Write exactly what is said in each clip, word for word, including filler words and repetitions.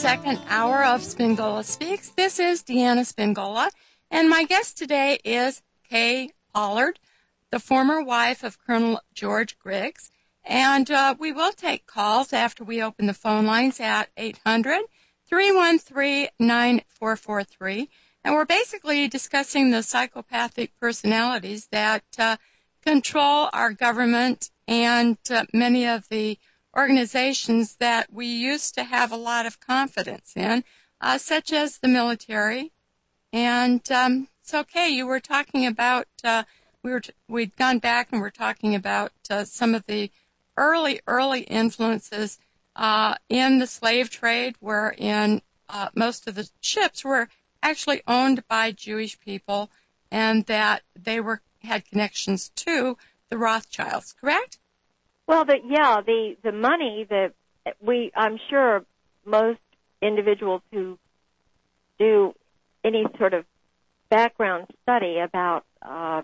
second hour of Spingola Speaks. This is Deanna Spingola, and my guest today is Kay Pollard, the former wife of Colonel George Griggs. And uh, we will take calls after we open the phone lines at eight hundred, three one three, nine four four three. And we're basically discussing the psychopathic personalities that uh, control our government and uh, many of the organizations that we used to have a lot of confidence in, uh, such as the military. And um, so, Kay, you were talking about, uh, we were t- we'd gone back and we're talking about uh, some of the early, early influences uh, in the slave trade, wherein uh, most of the ships were actually owned by Jewish people, and that they were had connections to the Rothschilds, correct? Well, the, yeah, the, the money that we, I'm sure most individuals who do any sort of background study about um,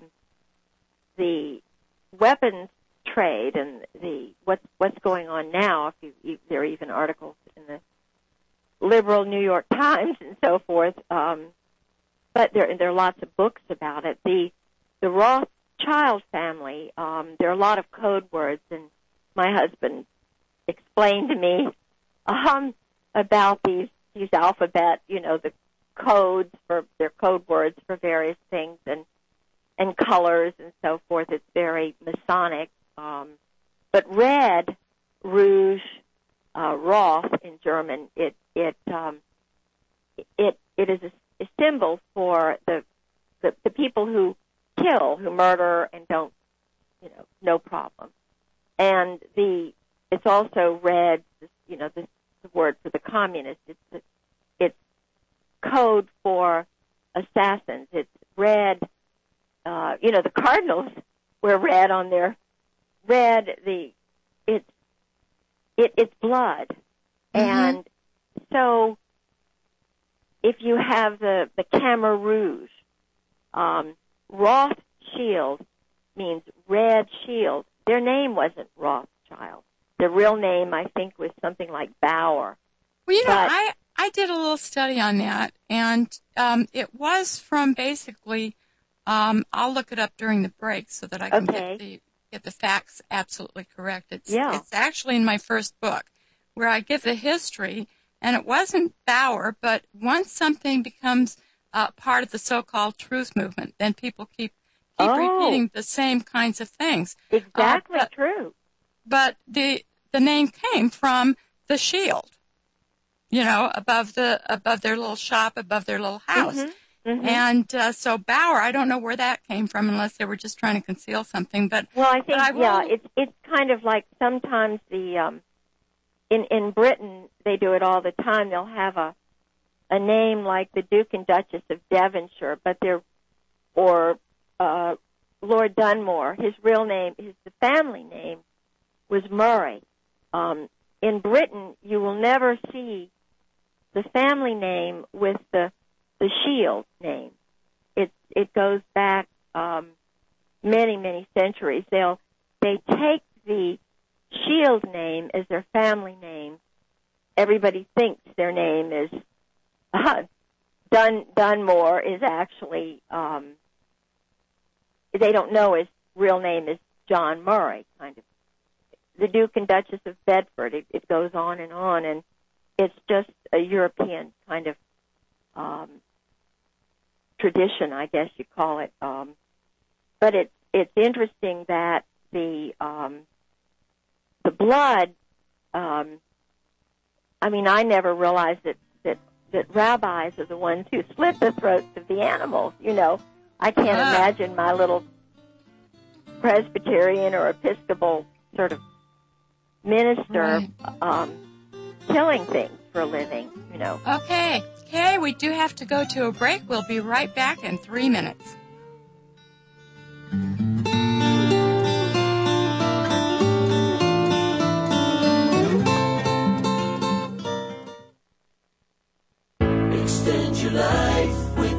the weapons trade and the what's what's going on now, if you, if there are even articles in the liberal New York Times and so forth, um, but there there are lots of books about it. The the Rothschild family, um, there are a lot of code words, and my husband explained to me um, about these these alphabet, you know, the codes for their code words for various things, and and colors and so forth. It's very Masonic. Um, but red, rouge, uh, Roth in German, it it um, it it is a, a symbol for the, the the people who kill, who murder, and don't, you know, no problem. And the it's also red, you know, this the word for the communist. It's it's code for assassins. It's red. Uh, you know, the Cardinals wear red on their red. The it's it it's blood, mm-hmm. And so if you have the the Khmer Rouge, um, Rothschild means red shield. Their name wasn't Rothschild. Their real name, I think, was something like Bauer. Well, you know, but, I, I did a little study on that, and um, it was from basically, um, I'll look it up during the break so that I can okay. get the get the facts absolutely correct. It's, yeah. it's actually in my first book where I give the history, and it wasn't Bauer, but once something becomes uh, part of the so-called truth movement, then people keep keep oh. repeating the same kinds of things. Exactly uh, but, true. But the the name came from the shield, you know, above the above their little shop, above their little house. Mm-hmm. Mm-hmm. And uh, so Bauer, I don't know where that came from, unless they were just trying to conceal something. But well, I think I yeah, will... it's it's kind of like sometimes the um, in in Britain they do it all the time. They'll have a a name like the Duke and Duchess of Devonshire, but they're or uh, Lord Dunmore. His real name, his the family name was Murray. Um, in Britain, you will never see the family name with the the Shield name. It it goes back um, many many centuries. They'll they take the Shield name as their family name. Everybody thinks their name is uh, Dun Dunmore is actually um, they don't know his real name is John Murray. Kind of the Duke and Duchess of Bedford. It, it goes on and on, and it's just a European kind of um, tradition, I guess you call it. Um, but it's it's interesting that the um, the blood. Um, I mean, I never realized that, that that rabbis are the ones who slit the throats of the animals. You know, I can't ah. imagine my little Presbyterian or Episcopal sort of minister right. um, killing things for a living. You know. Okay. Okay, we do have to go to a break. We'll be right back in three minutes. Extend your life with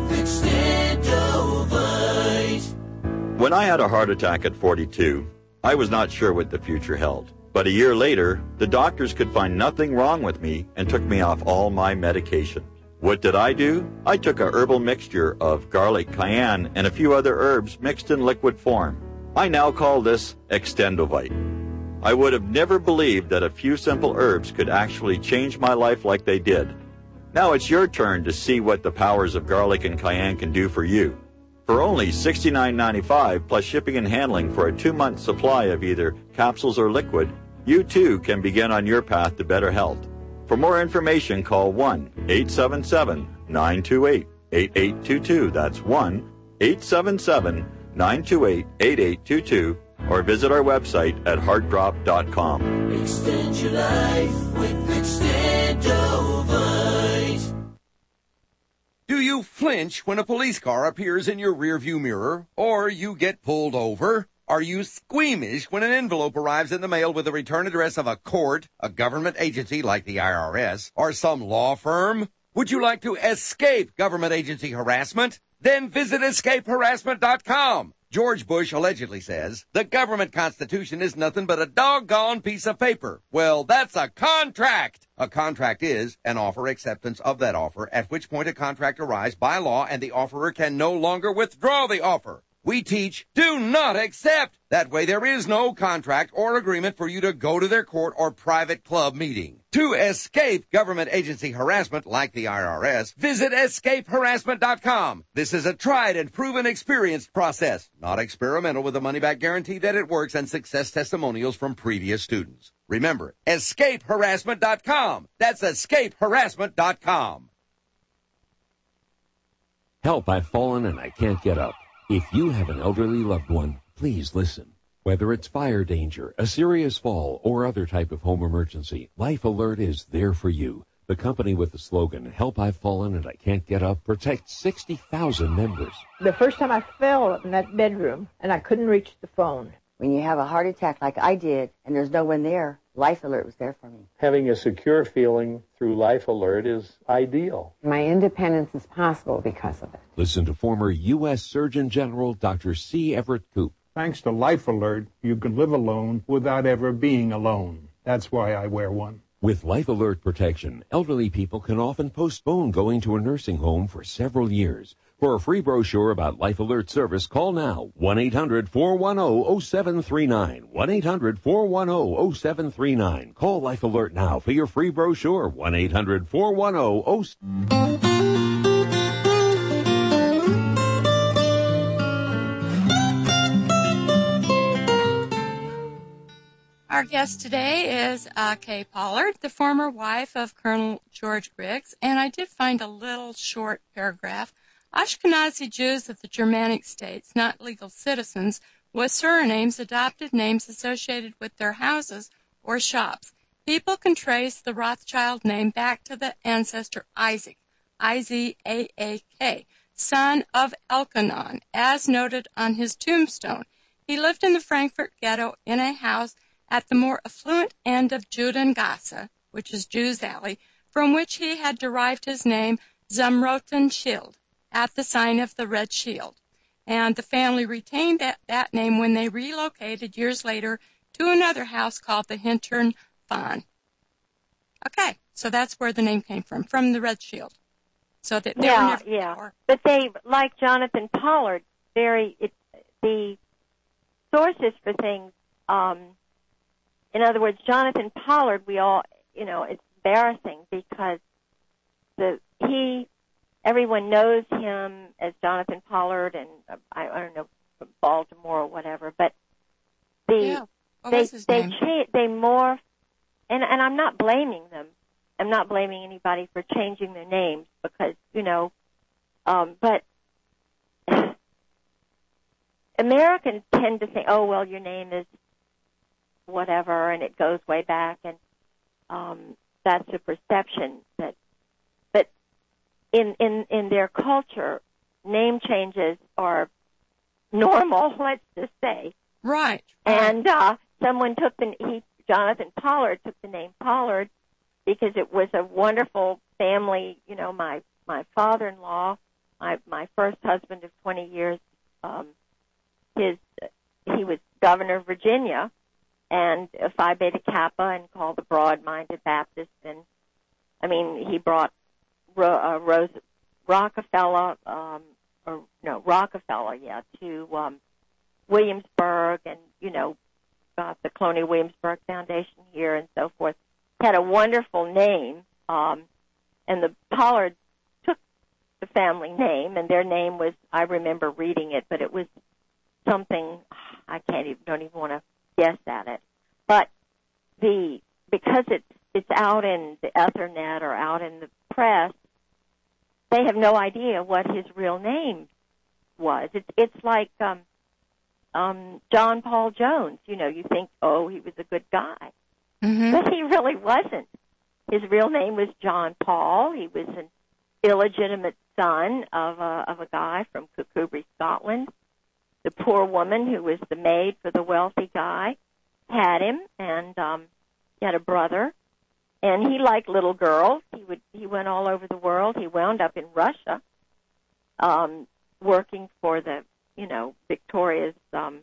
Extendovite. When I had a heart attack at forty-two, I was not sure what the future held. But a year later, the doctors could find nothing wrong with me and took me off all my medication. What did I do? I took a herbal mixture of garlic, cayenne, and a few other herbs mixed in liquid form. I now call this Extendovite. I would have never believed that a few simple herbs could actually change my life like they did. Now it's your turn to see what the powers of garlic and cayenne can do for you. For only sixty-nine ninety-five plus shipping and handling for a two-month supply of either capsules or liquid, you too can begin on your path to better health. For more information, call one eight seven seven, nine two eight, eight eight two two. That's one eight seven seven, nine two eight, eight eight two two, or visit our website at heart drop dot com. Extend your life with Extendovite. Do you flinch when a police car appears in your rearview mirror, or you get pulled over? Are you squeamish when an envelope arrives in the mail with the return address of a court, a government agency like the I R S, or some law firm? Would you like to escape government agency harassment? Then visit escape harassment dot com. George Bush allegedly says, the government constitution is nothing but a doggone piece of paper. Well, that's a contract. A contract is an offer acceptance of that offer, at which point a contract arrives by law and the offerer can no longer withdraw the offer. We teach, do not accept. That way there is no contract or agreement for you to go to their court or private club meeting. To escape government agency harassment like the I R S, visit escape harassment dot com. This is a tried and proven experienced process, not experimental, with a money-back guarantee that it works and success testimonials from previous students. Remember, escape harassment dot com. That's escape harassment dot com. Help, I've fallen and I can't get up. If you have an elderly loved one, please listen. Whether it's fire danger, a serious fall, or other type of home emergency, Life Alert is there for you. The company with the slogan, Help, I've Fallen and I Can't Get Up, protects sixty thousand members. The first time I fell in that bedroom and I couldn't reach the phone. When you have a heart attack like I did and there's no one there, Life Alert was there for me. Having a secure feeling through Life Alert is ideal. My independence is possible because of it. Listen to former U S Surgeon General Doctor C. Everett Koop. Thanks to Life Alert, you can live alone without ever being alone. That's why I wear one. With Life Alert protection, elderly people can often postpone going to a nursing home for several years. For a free brochure about Life Alert service, call now, one eight hundred, four one zero, zero seven three nine, one eight hundred, four one zero, zero seven three nine. Call Life Alert now for your free brochure, one eight hundred, four one zero, zero seven three nine. Our guest today is uh, Kay Pollard, the former wife of Colonel George Griggs, and I did find a little short paragraph. Ashkenazi Jews of the Germanic states, not legal citizens, with surnames, adopted names associated with their houses or shops. People can trace the Rothschild name back to the ancestor Isaac, I Z A A K, son of Elkanan, as noted on his tombstone. He lived in the Frankfurt ghetto in a house at the more affluent end of Judengasse, which is Jews Alley, from which he had derived his name Zamroten Schild, at the sign of the Red Shield. And the family retained that, that name when they relocated years later to another house called the Hintern Fahn. Okay, so that's where the name came from, from the Red Shield. So that they yeah, were never yeah. power. But they, like Jonathan Pollard, very it, the sources for things. Um, in other words, Jonathan Pollard, we all, you know, it's embarrassing because the he. Everyone knows him as Jonathan Pollard, and uh, I, I don't know, from Baltimore or whatever. But the yeah. What they was his they name? cha- they morph, and and I'm not blaming them. I'm not blaming anybody for changing their names because you know, um, but Americans tend to think, oh well, your name is whatever, and it goes way back, and um, that's a perception that. In, in, in their culture, name changes are normal, let's just say. Right. And uh, someone took the, he, Jonathan Pollard took the name Pollard because it was a wonderful family, you know, my, my father-in-law, my, my first husband of twenty years, um, his, he was governor of Virginia, and Phi Beta Kappa, and called the Broad-Minded Baptist. And I mean, he brought Ro- uh, Rose Rockefeller, um, or no Rockefeller, yeah, to um, Williamsburg, and you know, got the Colonial Williamsburg Foundation here, and so forth. Had a wonderful name, um, and the Pollard took the family name, and their name was, I remember reading it, but it was something, I can't even, don't even want to guess at it. But the, because it's, it's out in the Ethernet or out in the press, they have no idea what his real name was. It's, it's like, um, um, John Paul Jones. You know, you think, oh, he was a good guy. Mm-hmm. But he really wasn't. His real name was John Paul. He was an illegitimate son of a, of a guy from Kukubri, Scotland. The poor woman who was the maid for the wealthy guy had him, and um, he had a brother. And he liked little girls. He would he went all over the world. He wound up in Russia, um, working for the you know Victoria's um,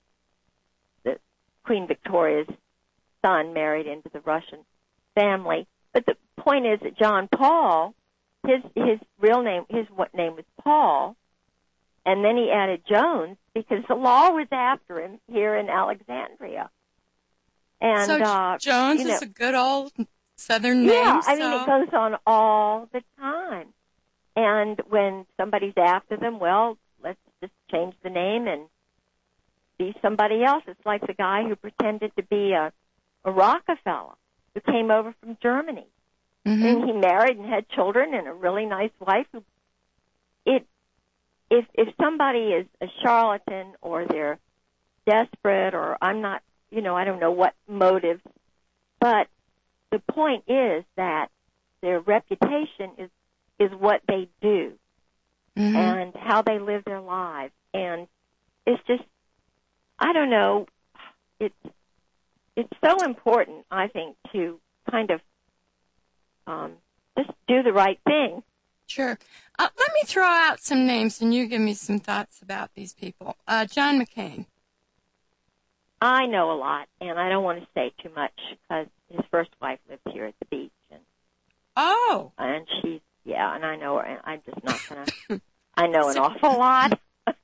the Queen Victoria's son married into the Russian family. But the point is that John Paul, his his real name, his what name was Paul. And then he added Jones because the law was after him here in Alexandria. And so uh, Jones you know, is a good old Southern name. Yeah, I so. mean, it goes on all the time. And when somebody's after them, well, let's just change the name and be somebody else. It's like the guy who pretended to be a, a Rockefeller who came over from Germany. Mm-hmm. And he married and had children and a really nice wife. Who, it If if somebody is a charlatan or they're desperate or I'm not, you know, I don't know what motive, but the point is that their reputation is is what they do mm-hmm. and how they live their lives. And it's just, I don't know, it's it's so important, I think, to kind of um, just do the right thing. Sure. Uh, let me throw out some names, and you give me some thoughts about these people. Uh, John McCain. I know a lot, and I don't want to say too much because his first wife lived here at the beach. And, oh. And she's, yeah, and I know her, and I'm just not going to, I know an awful lot.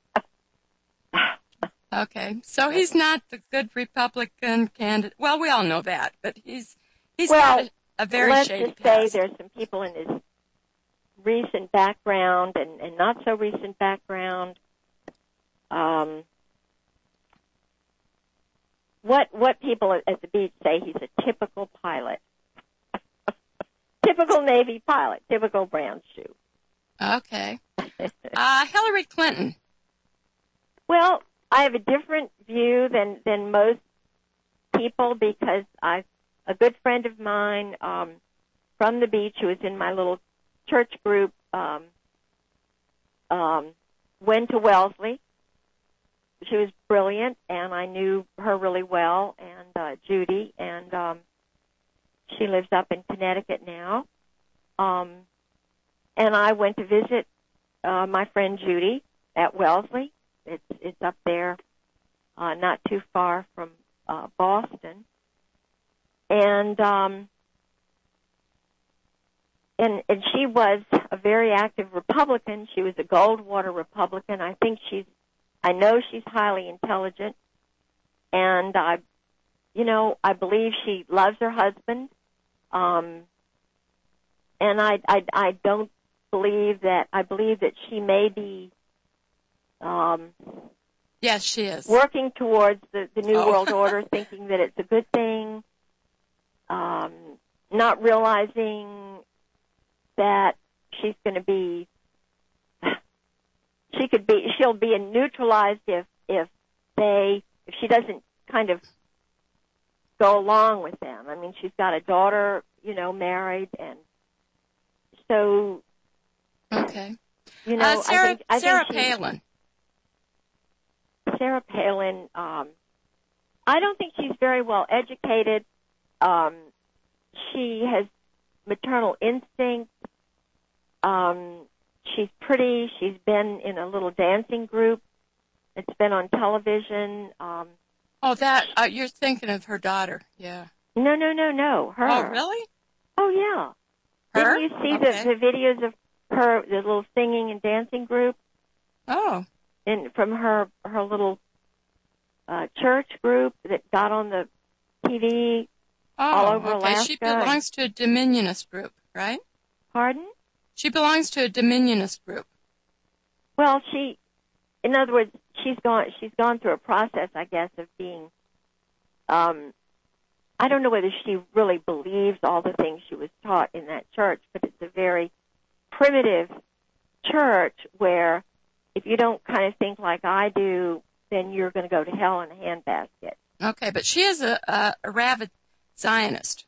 Okay. So he's not the good Republican candidate. Well, we all know that, but he's he's well, got a, a very let's shady just past. say there's some people in his recent background and, and not so recent background. Um, what what people at the beach say he's a typical pilot, typical Navy pilot, typical brown shoe. Okay. Uh, Hillary Clinton. Well, I have a different view than than most people because I a good friend of mine um, from the beach who was in my little church group um, um, went to Wellesley. She was brilliant, and I knew her really well, and uh, Judy, and um, she lives up in Connecticut now. Um, and I went to visit uh, my friend Judy at Wellesley. It's it's up there, uh, not too far from uh, Boston, and um, and and she was a very active Republican. She was a Goldwater Republican. I think she's. I know she's highly intelligent, and I, you know, I believe she loves her husband, um, and I, I, I don't believe that. I believe that she may be, um, yes, she is working towards the, the New oh. World Order, thinking that it's a good thing, um, not realizing that she's going to be. She could be, she'll be neutralized if, if they, if she doesn't kind of go along with them. I mean, she's got a daughter, you know, married, and so. Okay. You know, uh, Sarah, I think, I Sarah think she, Palin. Sarah Palin, um, I don't think she's very well educated. Um, she has maternal instinct. Um, She's pretty. She's been in a little dancing group. It's been on television. Um, Oh, that, uh, you're thinking of her daughter, yeah. No, no, no, no, her. Oh, really? Oh, yeah. Her? Didn't you see Okay. the, the videos of her, the little singing and dancing group? Oh. And from her, her little uh, church group that got on the T V Oh, all over okay. Alaska. She belongs to a Dominionist group, right? Pardon? She belongs to a Dominionist group. Well, she, in other words, she's gone. She's gone through a process, I guess, of being. Um, I don't know whether she really believes all the things she was taught in that church, but it's a very primitive church where if you don't kind of think like I do, then you're going to go to hell in a handbasket. Okay, but she is a, a, a rabid Zionist.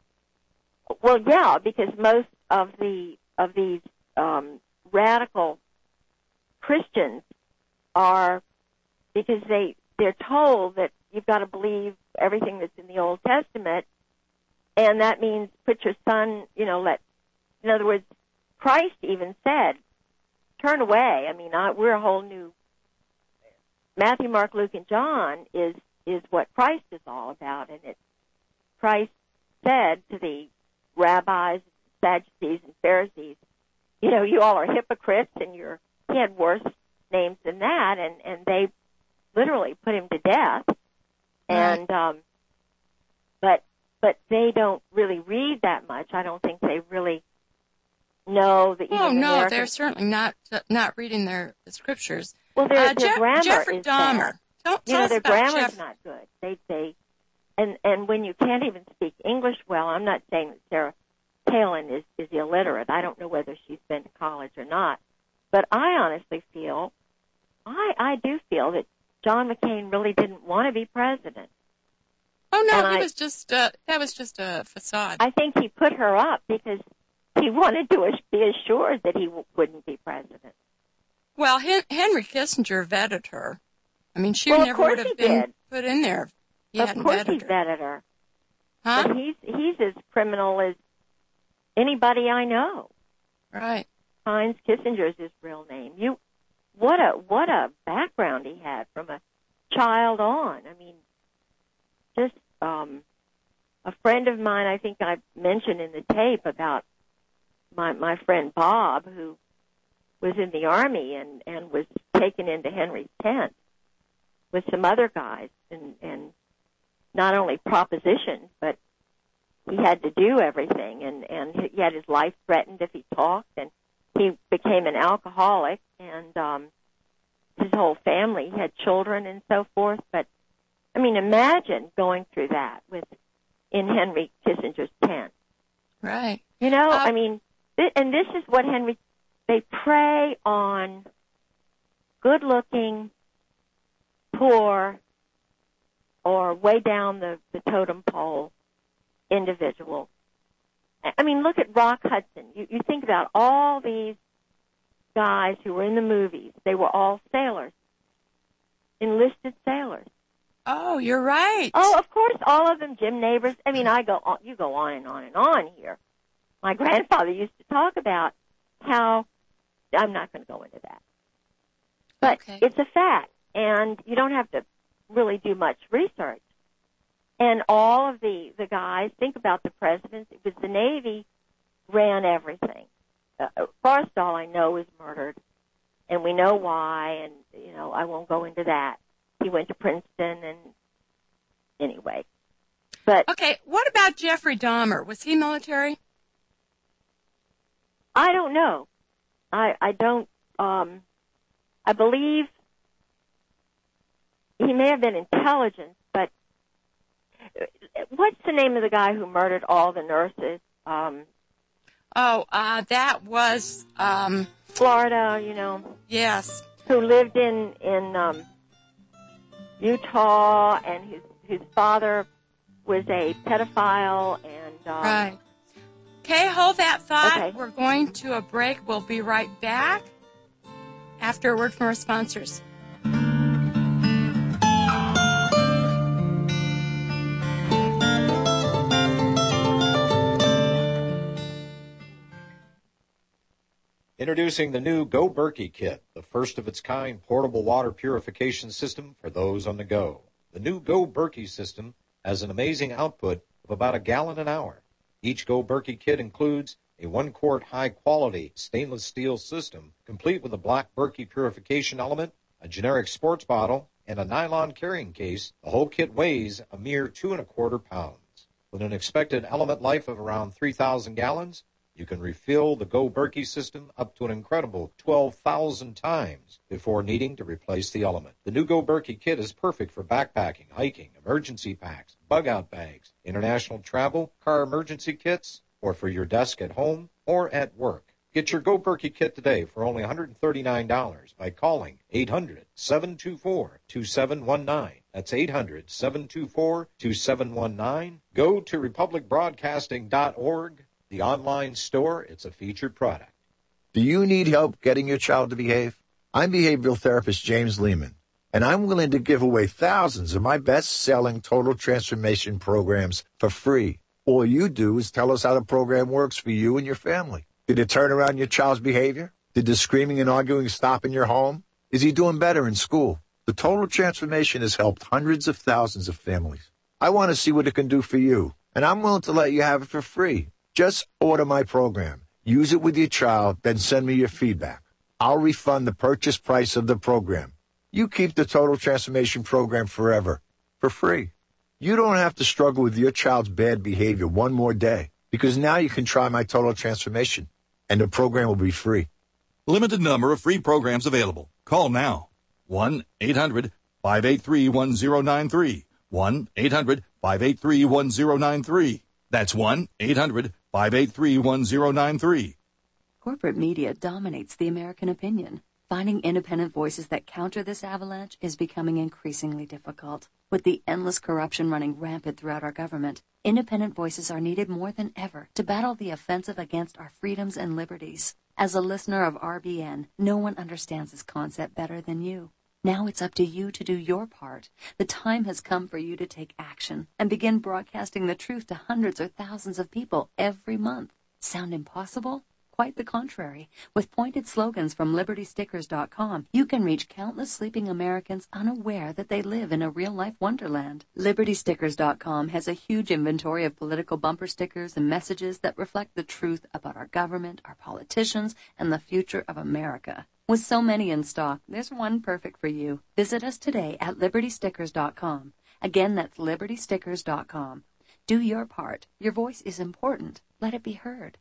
Well, yeah, because most of the of these um, radical Christians are because they they're told that you've got to believe everything that's in the Old Testament, and that means put your son, you know, let. In other words, Christ even said, "Turn away." I mean, I, we're a whole new. Matthew, Mark, Luke, and John is is what Christ is all about, and it. Christ said to the rabbis, Sadducees, and Pharisees, you know, you all are hypocrites, and you're, he had worse names than that, and, and they literally put him to death. And, um, but, but they don't really read that much. I don't think they really know that even Oh, no, American... they're certainly not, not reading their scriptures. Well, their, uh, their Jeff, grammar Jeffrey is Dahmer. bad. Tell, you tell know, us their about grammar's Jeff. not good. They, they, And and when you can't even speak English well, I'm not saying that Sarah Palin is, is illiterate. I don't know whether she's been to college or not. But I honestly feel, I I do feel that John McCain really didn't want to be president. Oh, no, And he I, was just, uh, that was just a facade. I think he put her up because he wanted to be assured that he w- wouldn't be president. Well, Hen- Henry Kissinger vetted her. I mean, she well, of never course would have he been did. put in there if he of hadn't course vetted he her. vetted her. Huh? But he's he's as criminal as anybody I know. Right. Heinz Kissinger is his real name. You, what a what a background he had from a child on. I mean, just um, a friend of mine. I think I mentioned in the tape about my my friend Bob, who was in the Army and and was taken into Henry's tent with some other guys, and and not only propositioned, but he had to do everything, and and he had his life threatened if he talked, and he became an alcoholic, and um, his whole family had children and so forth. But I mean, imagine going through that with in Henry Kissinger's tent. Right. You know, Uh, I mean, th- and this is what Henry. They prey on good-looking, poor, or way down the, the totem pole individual. I mean, look at Rock Hudson. You, you think about all these guys who were in the movies. They were all sailors, enlisted sailors. Oh, you're right. Oh, of course, all of them, Jim Neighbors. I mean, I go on, you go on and on and on here. My grandfather used to talk about how, I'm not going to go into that. But okay. It's a fact, and you don't have to really do much research. And all of the, the guys, think about the presidents. It was the Navy ran everything. Uh, Forrestal, I know, was murdered, and we know why, and, you know, I won't go into that. He went to Princeton, and anyway. But Okay, what about Jeffrey Dahmer? Was he military? I don't know. I, I don't, um, I believe he may have been intelligence, but what's the name of the guy who murdered all the nurses? Um, Oh, uh, that was, um, Florida, you know. yes. Who lived in, in, um, Utah, and his, his father was a pedophile, and, um, Right. Okay, hold that thought. Okay. We're going to a break. We'll be right back after a word from our sponsors. Introducing the new Go Berkey kit, the first of its kind portable water purification system for those on the go. The new Go Berkey system has an amazing output of about a gallon an hour. Each Go Berkey kit includes a one-quart high-quality stainless steel system, complete with a black Berkey purification element, a generic sports bottle, and a nylon carrying case. The whole kit weighs a mere two and a quarter pounds. With an expected element life of around three thousand gallons, you can refill the Go Berkey system up to an incredible twelve thousand times before needing to replace the element. The new Go Berkey kit is perfect for backpacking, hiking, emergency packs, bug-out bags, international travel, car emergency kits, or for your desk at home or at work. Get your Go Berkey kit today for only one hundred thirty-nine dollars by calling eight hundred, seven two four, two seven one nine. That's eight hundred, seven two four, two seven one nine. Go to republic broadcasting dot org. The online store, it's a featured product. Do you need help getting your child to behave? I'm behavioral therapist James Lehman, and I'm willing to give away thousands of my best-selling total transformation programs for free. All you do is tell us how the program works for you and your family. Did it turn around your child's behavior? Did the screaming and arguing stop in your home? Is he doing better in school? The total transformation has helped hundreds of thousands of families. I want to see what it can do for you, and I'm willing to let you have it for free. Just order my program, use it with your child, then send me your feedback. I'll refund the purchase price of the program. You keep the Total Transformation Program forever, for free. You don't have to struggle with your child's bad behavior one more day, because now you can try my Total Transformation, and the program will be free. Limited number of free programs available. Call now. one eight hundred, five eight three, one zero nine three. one eight hundred, five eight three, one zero nine three. That's one eight hundred, five eight three, one zero nine three. Corporate media dominates the American opinion. Finding independent voices that counter this avalanche is becoming increasingly difficult. With the endless corruption running rampant throughout our government, independent voices are needed more than ever to battle the offensive against our freedoms and liberties. As a listener of R B N, no one understands this concept better than you. Now it's up to you to do your part. The time has come for you to take action and begin broadcasting the truth to hundreds or thousands of people every month. Sound impossible? Quite the contrary. With pointed slogans from liberty stickers dot com, you can reach countless sleeping Americans unaware that they live in a real-life wonderland. liberty stickers dot com has a huge inventory of political bumper stickers and messages that reflect the truth about our government, our politicians, and the future of America. With so many in stock, there's one perfect for you. Visit us today at liberty stickers dot com. Again, that's liberty stickers dot com. Do your part. Your voice is important. Let it be heard.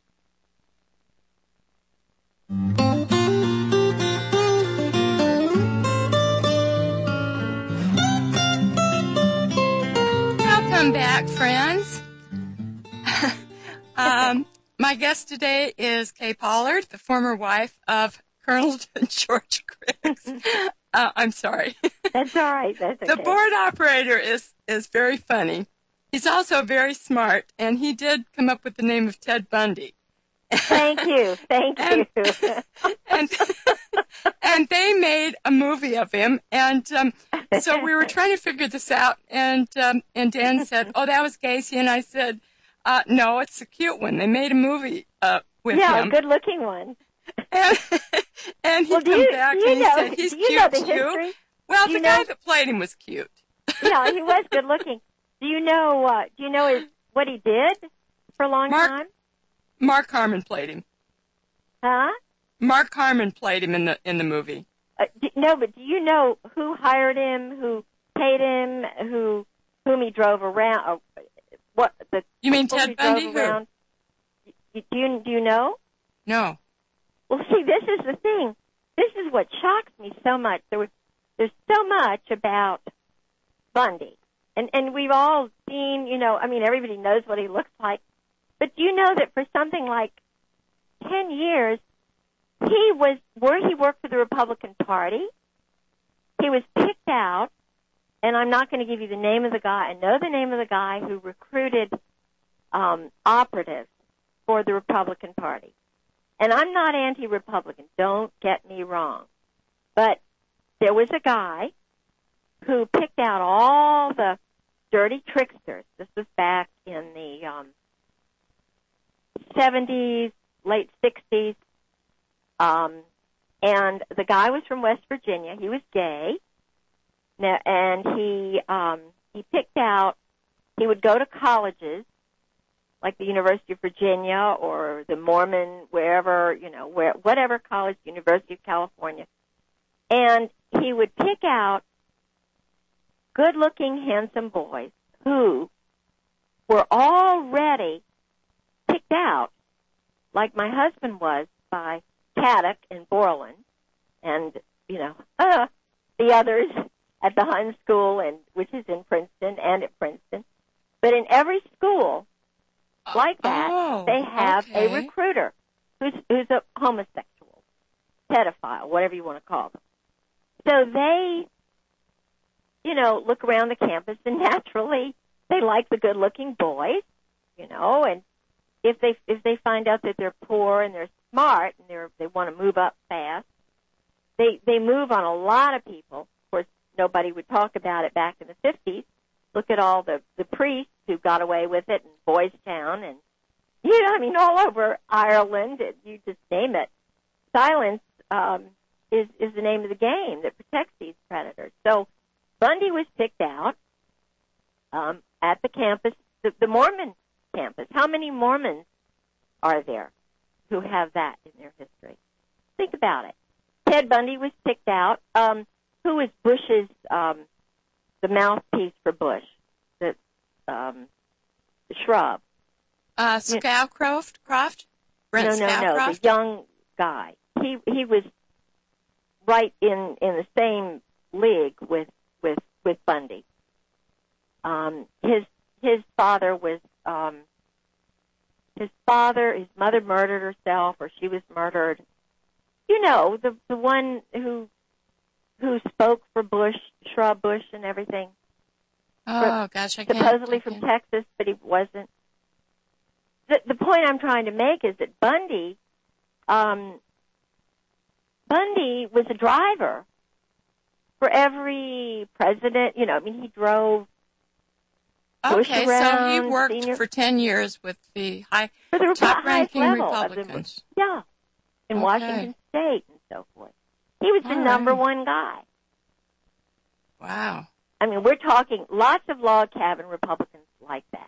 Welcome back, friends. um, my guest today is Kay Pollard, the former wife of Colonel George Griggs. Uh, I'm sorry. That's all right. That's okay. The board operator is, is very funny. He's also very smart, and he did come up with the name of Ted Bundy. Thank you. Thank and, you. and, and they made a movie of him, and um, so we were trying to figure this out, and um, and Dan said, oh, that was Gacy, and I said, uh, no, it's a cute one. They made a movie uh, with yeah, him. Yeah, a good-looking one. And, and he well, came you, back you and he know, said, he's do you cute know the too. history? Well, do the know? guy that played him was cute. Yeah, he was good-looking. Do you know? Uh, do you know his, what he did for a long Mark, time? Mark Harmon played him. Huh? Mark Harmon played him in the in the movie. Uh, do, no, but do you know who hired him? Who paid him? Who whom he drove around? Uh, what the? You mean Ted Bundy? Who? Around? Do you do you know? No. Well, see, this is the thing. This is what shocks me so much. There was, there's so much about Bundy, and and we've all seen. You know, I mean, everybody knows what he looks like. But do you know that for something like ten years, he was where he worked for the Republican Party. He was picked out, and I'm not going to give you the name of the guy. I know the name of the guy who recruited um, operatives for the Republican Party. And I'm not anti-Republican, don't get me wrong. But there was a guy who picked out all the dirty tricksters. This was back in the um, seventies, late sixties. Um, and the guy was from West Virginia. He was gay. Now, and he um, he picked out. He would go to colleges, like the University of Virginia or the Mormon, wherever, you know, where whatever college, University of California, and he would pick out good-looking, handsome boys who were already picked out, like my husband was, by Caddick and Borland, and, you know, uh, the others at the Hun School, and which is in Princeton and at Princeton. But in every school like that, oh, they have okay. a recruiter who's, who's a homosexual, pedophile, whatever you want to call them. So they, you know, look around the campus, and naturally they like the good-looking boys, you know, and if they if they find out that they're poor and they're smart and they're they want to move up fast, they they move on a lot of people. Of course, nobody would talk about it back in the fifties. Look at all the the priests who got away with it in Boys Town, and you know, I mean, all over Ireland, and you just name it. Silence um, is is the name of the game that protects these predators. So Bundy was picked out um, at the campus, the, the Mormon campus. How many Mormons are there who have that in their history? Think about it. Ted Bundy was picked out. Um, who was Bush's, um, the mouthpiece for Bush, the, um, the shrub? Uh, Scowcroft? Croft? Brent no, no, Scowcroft? no, the young guy. He he was right in, in the same league with with, with Bundy. Um, his his father was um, his father. His mother murdered herself, or she was murdered. You know, the the one who who spoke for Bush, Shrub Bush, and everything. Oh gosh, I can't. Supposedly I from can't. Texas, but he wasn't. The the point I'm trying to make is that Bundy, um, Bundy was a driver for every president. You know, I mean, he drove. Bush Okay, around, so he worked senior, for ten years with the high, for the top-ranking highest level of the- Republicans. yeah, in Okay. Washington State and so forth. He was the All number right. one guy. Wow. I mean, we're talking lots of log cabin Republicans like that.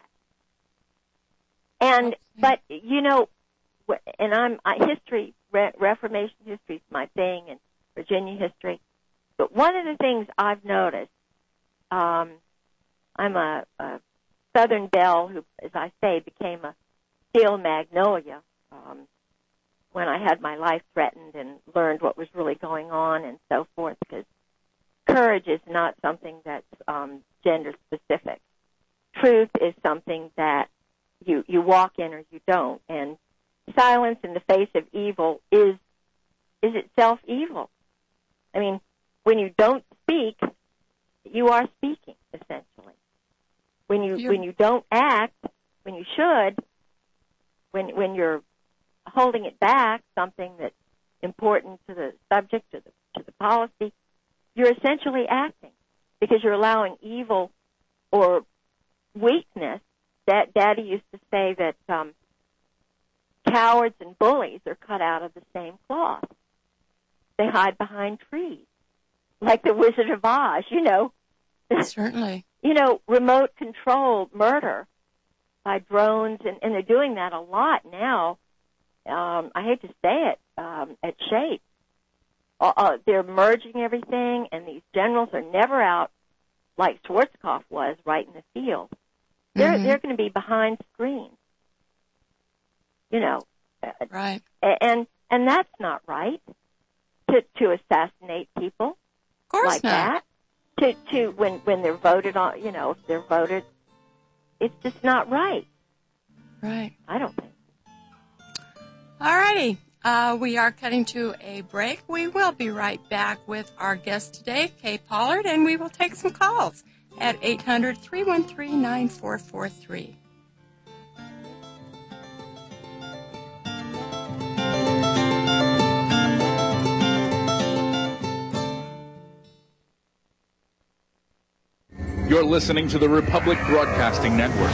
And, but, you know, wh- and I'm, I, history, re- Reformation history is my thing, and Virginia history. But one of the things I've noticed, um, I'm a, a Southern belle who, as I say, became a steel magnolia, um, when I had my life threatened and learned what was really going on and so forth, because courage is not something that's um, gender specific. Truth is something that you you walk in or you don't, and silence in the face of evil is is itself evil. I mean, when you don't speak, you are speaking essentially. When you You're- when you don't act, when you should, when when you're holding it back, something that's important to the subject, to the to the policy, you're essentially acting because you're allowing evil or weakness. That Daddy used to say that um, cowards and bullies are cut out of the same cloth. They hide behind trees, like the Wizard of Oz. You know, Certainly. you know, remote controlled murder by drones, and, and they're doing that a lot now. Um, I hate to say it, um, at Shape. Uh, uh, they're merging everything, and these generals are never out like Schwarzkopf was right in the field. They're Mhm. they're going to be behind screens, you know. uh, Right. And and that's not right to to assassinate people Of course like not. that. To to when when they're voted on, you know, if they're voted, it's just not right. Right. I don't think. All righty. Uh, we are cutting to a break. We will be right back with our guest today, Kay Pollard, and we will take some calls at eight hundred, three one three, nine four four three. You're listening to the Republic Broadcasting Network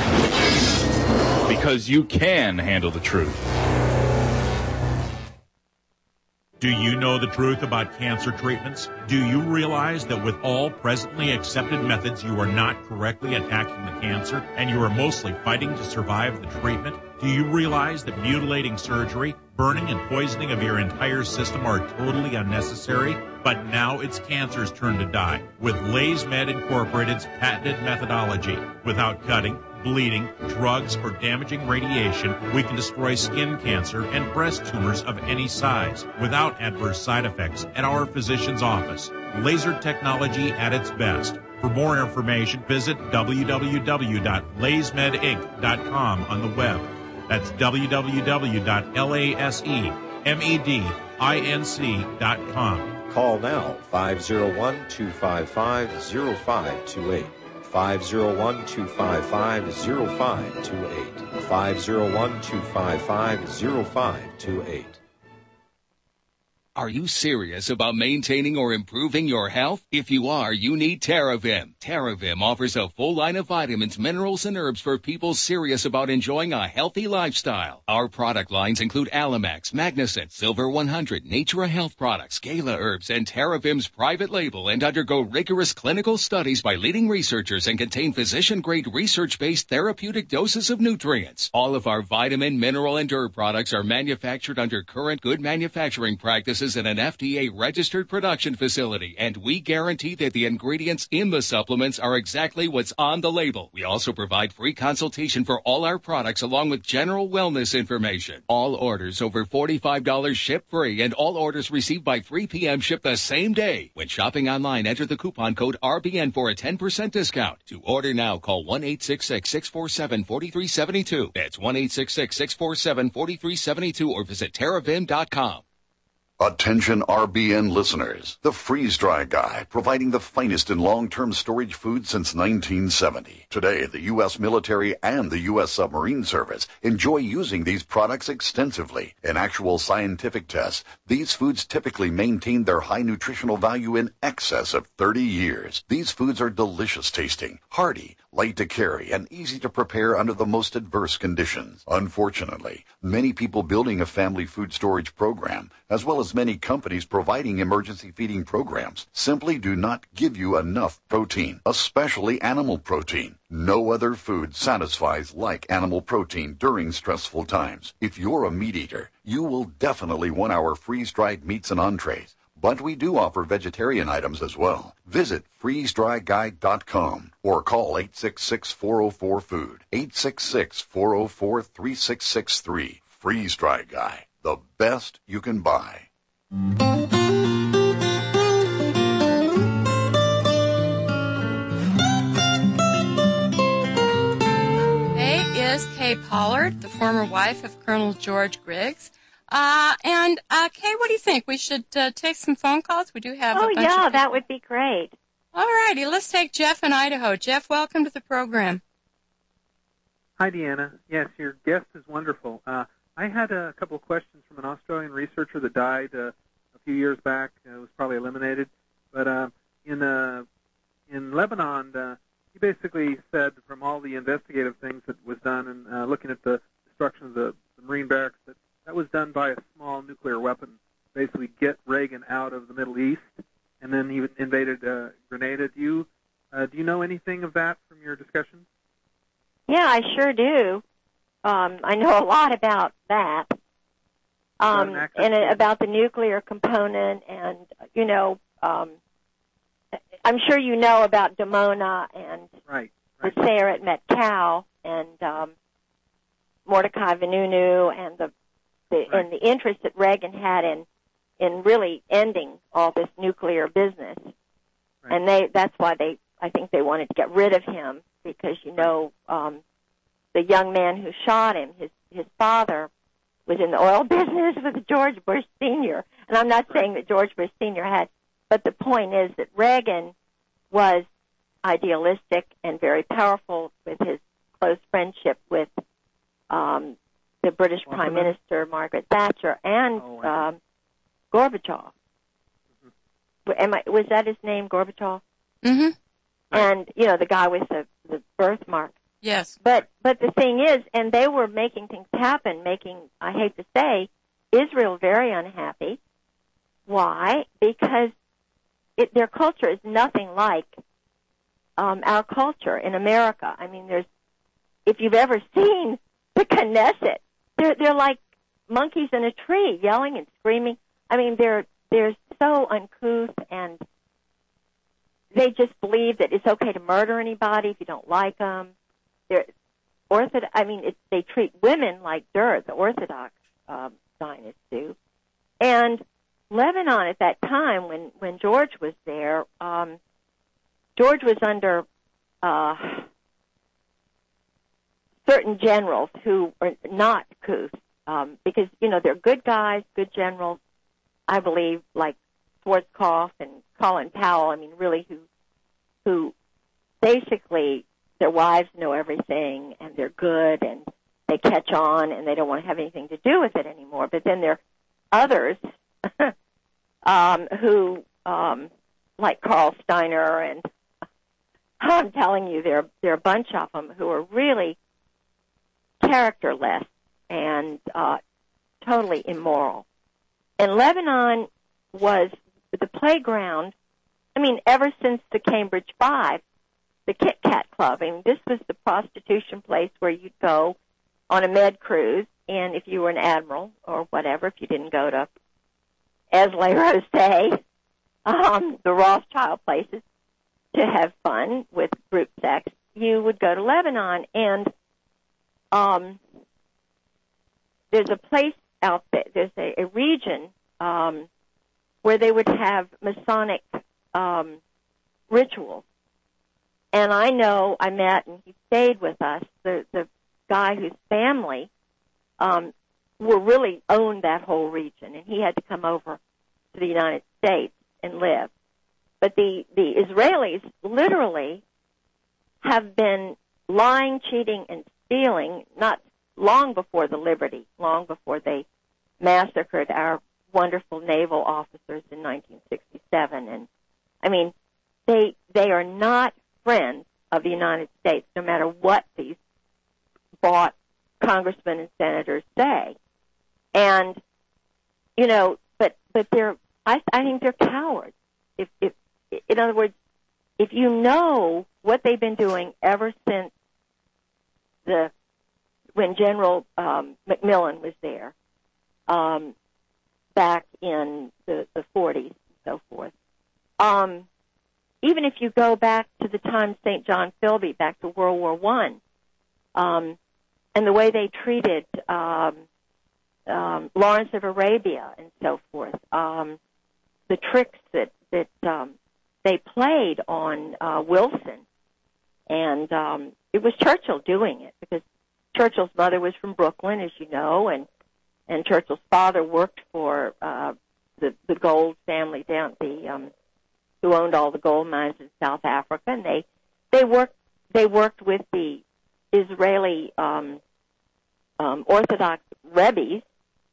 because you can handle the truth. Do you know the truth about cancer treatments? Do you realize that with all presently accepted methods, you are not correctly attacking the cancer and you are mostly fighting to survive the treatment? Do you realize that mutilating surgery, burning and poisoning of your entire system are totally unnecessary? But now it's cancer's turn to die with LaysMed Incorporated's patented methodology. Without cutting, bleeding, drugs, or damaging radiation, we can destroy skin cancer and breast tumors of any size without adverse side effects at our physician's office. Laser technology at its best. For more information, visit w w w dot lays med inc dot com on the web. That's w w w dot laser med inc dot com. Call now, five oh one, two five five, oh five two eight. five oh one, two five five, oh five two eight. five oh one, two five five, oh five two eight. Are you serious about maintaining or improving your health? If you are, you need TerraVim. TerraVim offers a full line of vitamins, minerals, and herbs for people serious about enjoying a healthy lifestyle. Our product lines include Alamax, Magnicent, Silver one hundred, Natura Health Products, Gala Herbs, and TerraVim's private label, and undergo rigorous clinical studies by leading researchers and contain physician-grade research-based therapeutic doses of nutrients. All of our vitamin, mineral, and herb products are manufactured under current good manufacturing practices in an F D A-registered production facility, and we guarantee that the ingredients in the supplements are exactly what's on the label. We also provide free consultation for all our products along with general wellness information. All orders over forty-five dollars ship free, and all orders received by three p.m. ship the same day. When shopping online, enter the coupon code R B N for a ten percent discount. To order now, call one eight six six, six four seven, four three seven two. That's one eight six six, six four seven, four three seven two or visit terravim dot com. Attention R B N listeners, the Freeze Dry Guy, providing the finest in long-term storage food since nineteen seventy. Today, the U S military and the U S submarine service enjoy using these products extensively. In actual scientific tests, these foods typically maintain their high nutritional value in excess of thirty years. These foods are delicious tasting, hearty, light to carry, and easy to prepare under the most adverse conditions. Unfortunately, many people building a family food storage program, as well as many companies providing emergency feeding programs, simply do not give you enough protein, especially animal protein. No other food satisfies like animal protein during stressful times. If you're a meat eater, you will definitely want our freeze-dried meats and entrees. But we do offer vegetarian items as well. Visit freeze dry guide dot com or call eight six six, four oh four, food, eight six six, four oh four, three six six three. Freeze Dry Guy, the best you can buy. Today is Kay Pollard, the former wife of Colonel George Griggs. Uh, and, uh, Kay, what do you think? We should uh, take some phone calls? We do have oh, a bunch yeah, of that would be great. All righty, let's take Jeff in Idaho. Jeff, welcome to the program. Hi, Deanna. Yes, your guest is wonderful. Uh, I had a couple of questions from an Australian researcher that died uh, a few years back. Uh, it was probably eliminated. But uh, in uh, in Lebanon, uh, he basically said from all the investigative things that was done and uh, looking at the destruction of the, the Marine barracks that that was done by a small nuclear weapon, basically get Reagan out of the Middle East, and then he invaded uh, Grenada. Do you uh, do you know anything of that from your discussions? Yeah, I sure do. Um, I know a lot about that, um, and about the nuclear component, and you know, um, I'm sure you know about Dimona and right, right. the Sayeret Metcalf and um, Mordecai Vanunu and the The, right. and the interest that Reagan had in in really ending all this nuclear business, right. and they that's why they I think they wanted to get rid of him because you know um, the young man who shot him, his his father was in the oil business with George Bush Senior, and I'm not saying that George Bush Senior had, but the point is that Reagan was idealistic and very powerful with his close friendship with. Um, the British Prime Minister, Margaret Thatcher, and oh, um, Gorbachev. Mm-hmm. Am I, was that his name, Gorbachev? Mm-hmm. And, you know, the guy with the, the birthmark. Yes. But but the thing is, and they were making things happen, making, I hate to say, Israel very unhappy. Why? Because it, their culture is nothing like um, our culture in America. I mean, there's if you've ever seen the Knesset, they're they're like monkeys in a tree, yelling and screaming. I mean, they're they're so uncouth, and they just believe that it's okay to murder anybody if you don't like them. They're orthodox. I mean, it's, they treat women like dirt. The Orthodox um, Zionists do, and Lebanon at that time, when when George was there, um, George was under uh, certain generals who are not couth, um, because you know they're good guys, good generals. I believe, like Schwarzkopf and Colin Powell. I mean, really, who who basically their wives know everything and they're good and they catch on and they don't want to have anything to do with it anymore. But then there are others um, who, um, like Carl Steiner, and I'm telling you, there there are a bunch of them who are really characterless and uh, totally immoral. And Lebanon was the playground, I mean, ever since the Cambridge Five, the Kit Kat Club. I mean, this was the prostitution place where you'd go on a med cruise, and if you were an admiral or whatever, if you didn't go to Asley-Rosé, um, the Rothschild places, to have fun with group sex, you would go to Lebanon. And um, there's a place out there, there's a, a region um, where they would have Masonic um, rituals. And I know I met, and he stayed with us, the, the guy whose family um, were really owned that whole region, and he had to come over to the United States and live. But the, the Israelis literally have been lying, cheating, and stealing, not long before the Liberty, long before they massacred our wonderful naval officers in nineteen sixty-seven. And, I mean, they they are not friends of the United States, no matter what these bought congressmen and senators say. And, you know, but but they're, I, I think they're cowards. If, if, in other words, if you know what they've been doing ever since the, when General um, McMillan was there, um, back in the, the forties and so forth, um, even if you go back to the time Saint John Philby, back to World War One, um, and the way they treated um, um, Lawrence of Arabia and so forth, um, the tricks that that um, they played on uh, Wilson, and um, it was Churchill doing it, because Churchill's mother was from Brooklyn, as you know, and and Churchill's father worked for uh, the the Gold family down the um, who owned all the gold mines in South Africa, and they they worked they worked with the Israeli um, um, Orthodox Rebbe's.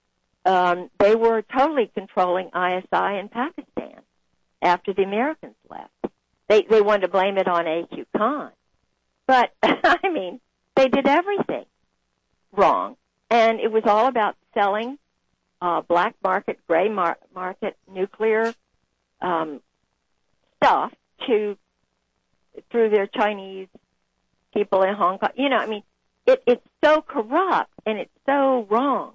Um, they were totally controlling I S I in Pakistan after the Americans left. They they wanted to blame it on A Q Khan, but I mean they did everything wrong, and it was all about selling uh, black market, gray mar- market, nuclear um, stuff to through their Chinese people in Hong Kong. You know, I mean, it, it's so corrupt and it's so wrong.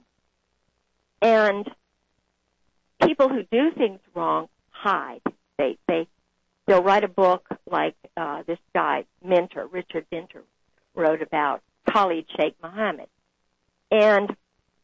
And people who do things wrong hide. They they they'll write a book like uh, this guy Minter, Richard Minter, wrote about Khalid Sheikh Mohammed. And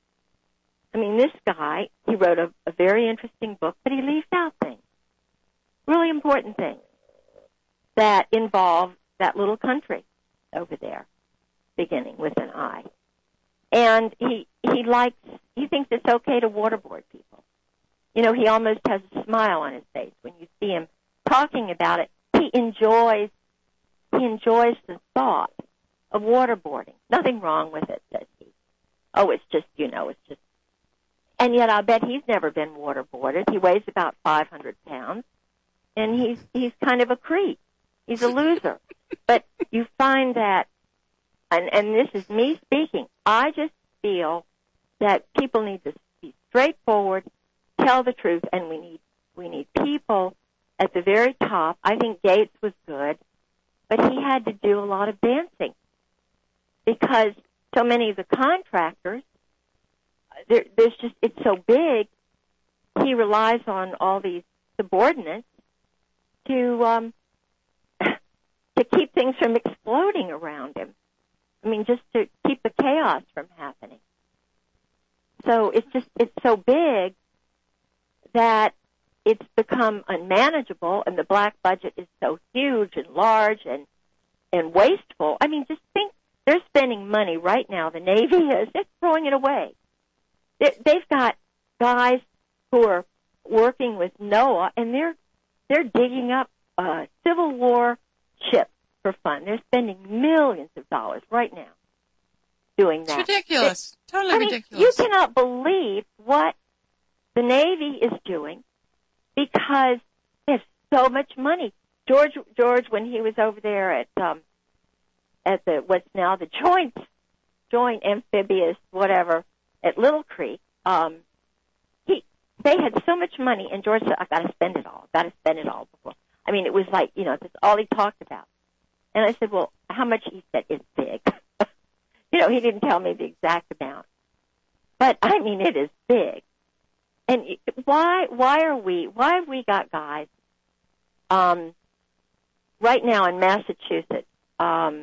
I mean, this guy, he wrote a, a very interesting book, but he leaves out things, really important things that involve that little country over there, beginning with an I. And he he likes, he thinks it's okay to waterboard people. You know, he almost has a smile on his face when you see him talking about it. He enjoys, he enjoys the thought of waterboarding. Nothing wrong with it, says he. Oh, it's just, you know, it's just. And yet I bet he's never been waterboarded. He weighs about five hundred pounds, and he's he's kind of a creep. He's a loser. But you find that, and, and this is me speaking, I just feel that people need to be straightforward, tell the truth, and we need We need people at the very top. I think Gates was good, but he had to do a lot of dancing because so many of the contractors, there, there's just, it's so big, he relies on all these subordinates to um, to keep things from exploding around him. I mean, just to keep the chaos from happening. So it's just, it's so big that it's become unmanageable, and the black budget is so huge and large and and wasteful. I mean, just think, they're spending money right now, the Navy is, they're throwing it away. They're, they've got guys who are working with NOAA, and they're they're digging up uh, Civil War ships for fun. They're spending millions of dollars right now doing that. It's ridiculous. It, totally I mean, ridiculous. You cannot believe what the Navy is doing because they have so much money. George, George, when he was over there at um, at the what's now the Joint Joint Amphibious whatever at Little Creek, um, he they had so much money, and George said, "I've got to spend it all. I've got to spend it all before." I mean, it was like, you know, that's all he talked about. And I said, "Well, how much?" He said, "It's big." You know, he didn't tell me the exact amount, but I mean, it is big. And why? Why are we? Why have we got guys? Um, right now in Massachusetts, um,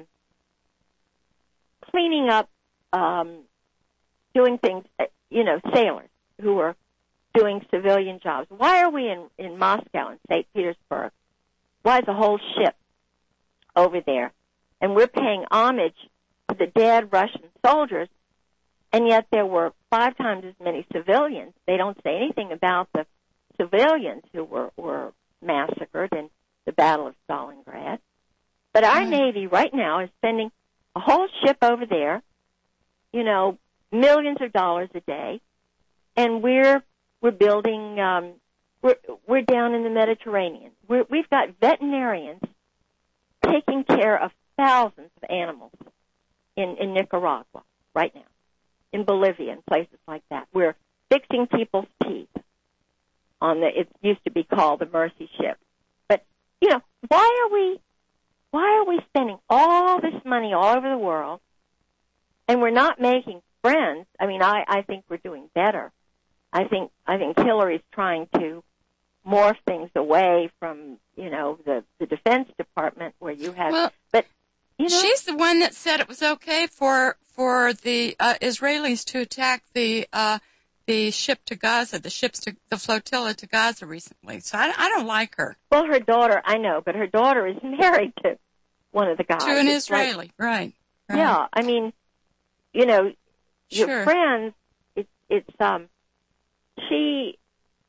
cleaning up, um, doing things. You know, sailors who are doing civilian jobs. Why are we in in Moscow and Saint Petersburg? Why is the whole ship over there? And we're paying homage to the dead Russian soldiers, and yet there were five times as many civilians. They don't say anything about the civilians who were, were massacred in the Battle of Stalingrad. But our mm. Navy right now is sending a whole ship over there, you know, millions of dollars a day, and we're we're building. Um, we're we're down in the Mediterranean. We're, we've got veterinarians taking care of thousands of animals in, in Nicaragua right now, in Bolivia and places like that. We're fixing people's teeth on the, it used to be called the Mercy ship. But, you know, why are we, why are we spending all this money all over the world and we're not making friends? I mean, I, I think we're doing better. I think, I think Hillary's trying to morph things away from, you know, the, the Defense Department where you have, well, but, you know. She's the one that said it was okay for, for the, uh, Israelis to attack the, uh, the ship to Gaza, the ships to, the flotilla to Gaza recently. So I, I don't like her. Well, her daughter, I know, but her daughter is married to one of the guys. To an it's Israeli, like, right, right. Yeah, I mean, you know, your sure. friends, it's, it's, um, she,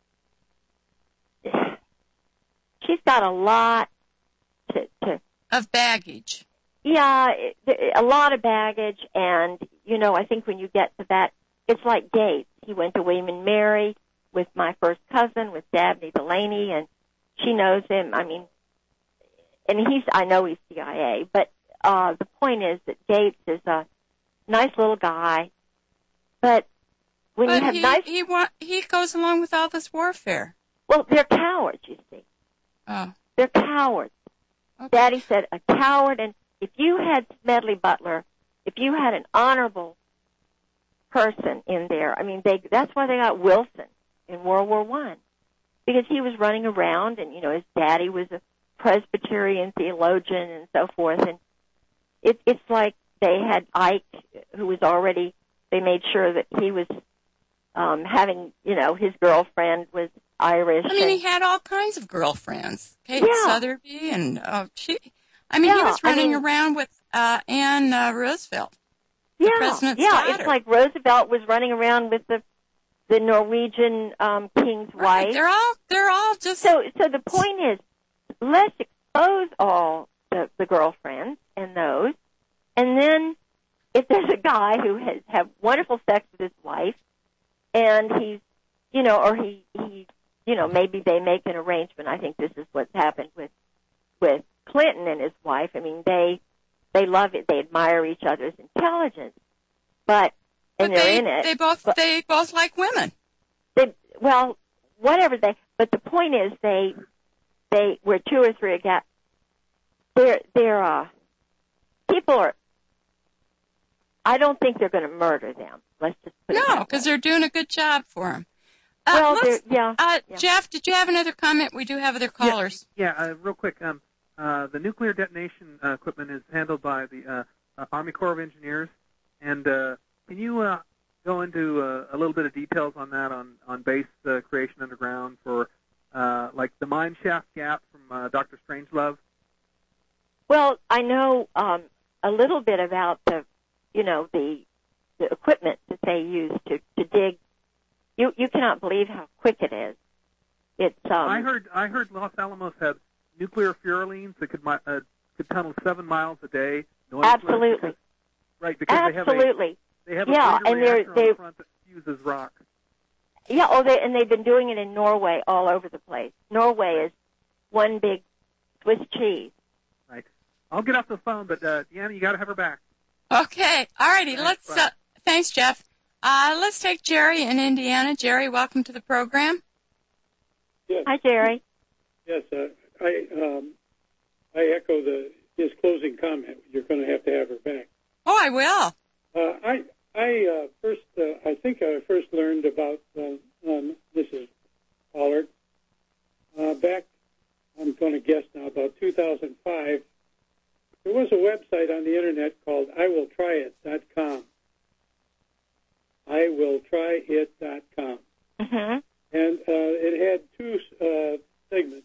she's got a lot to, to of baggage. Yeah, it, a lot of baggage, and, you know, I think when you get to that, it's like Gates. He went to William and Mary with my first cousin, with Dabney Delaney, and she knows him. I mean, and he's, I know he's C I A, but uh, the point is that Gates is a nice little guy, but when but you have he, nice... he, wa- he goes along with all this warfare. Well, they're cowards, you see. Oh. They're cowards. Okay. Daddy said a coward, and if you had Smedley Butler, if you had an honorable person in there, I mean, they, that's why they got Wilson in World War One, because he was running around, and, you know, his daddy was a Presbyterian theologian and so forth, and it, it's like they had Ike, who was already, they made sure that he was um, having, you know, his girlfriend was Irish. I mean, and, he had all kinds of girlfriends. Kate yeah. Sotheby, and uh, she, I mean, yeah, he was running I mean, around with uh, Anne uh, Roosevelt. Yeah, president's yeah, daughter. It's like Roosevelt was running around with the the Norwegian um, king's right. wife. They're all they're all just so. So the point is, let's expose all the, the girlfriends and those, and then if there's a guy who has had wonderful sex with his wife, and he's, you know, or he he, you know, maybe they make an arrangement. I think this is what's happened with with Clinton and his wife. I mean, they. They love it. They admire each other's intelligence, but and but they're they, in it. They both but they both like women. They well, whatever they. But the point is, they they where two or three are gathered. They're they're uh, people are. I don't think they're going to murder them. Let's just put it no, because they're doing a good job for them. Uh, well, let's, yeah, uh, yeah. Jeff, did you have another comment? We do have other callers. Yeah, yeah uh, real quick. Um, uh, the nuclear detonation uh, equipment is handled by the uh, uh, Army Corps of Engineers, and uh, can you uh, go into uh, a little bit of details on that on on base uh, creation underground for uh, like the mine shaft gap from uh, Doctor Strangelove? Well, I know um, a little bit about the, you know, the the equipment that they use to, to dig. You you cannot believe how quick it is. It's. Um, I heard I heard Los Alamos had nuclear furalines that could uh, could tunnel seven miles a day. Absolutely. Because, right, because absolutely. they have a they have yeah, a and they're reactor they on the front that fuses rock. Yeah, oh, they and they've been doing it in Norway all over the place. Norway is one big Swiss cheese. Right. I'll get off the phone, but uh, Deanna, you got to have her back. Okay. All righty. Thanks, Let's. Uh, thanks, Jeff. Uh, let's take Jerry in Indiana. Jerry, welcome to the program. Yes. Hi, Jerry. Yes, uh, I um, I echo the his closing comment. You're going to have to have her back. Oh, I will. Uh, I I uh, first uh, I think I first learned about uh, um, Missus Pollard uh, back. I'm going to guess now about two thousand five. There was a website on the internet called I will try it dot com. I will try it dot com. Mm-hmm. And uh, it had two uh, segments.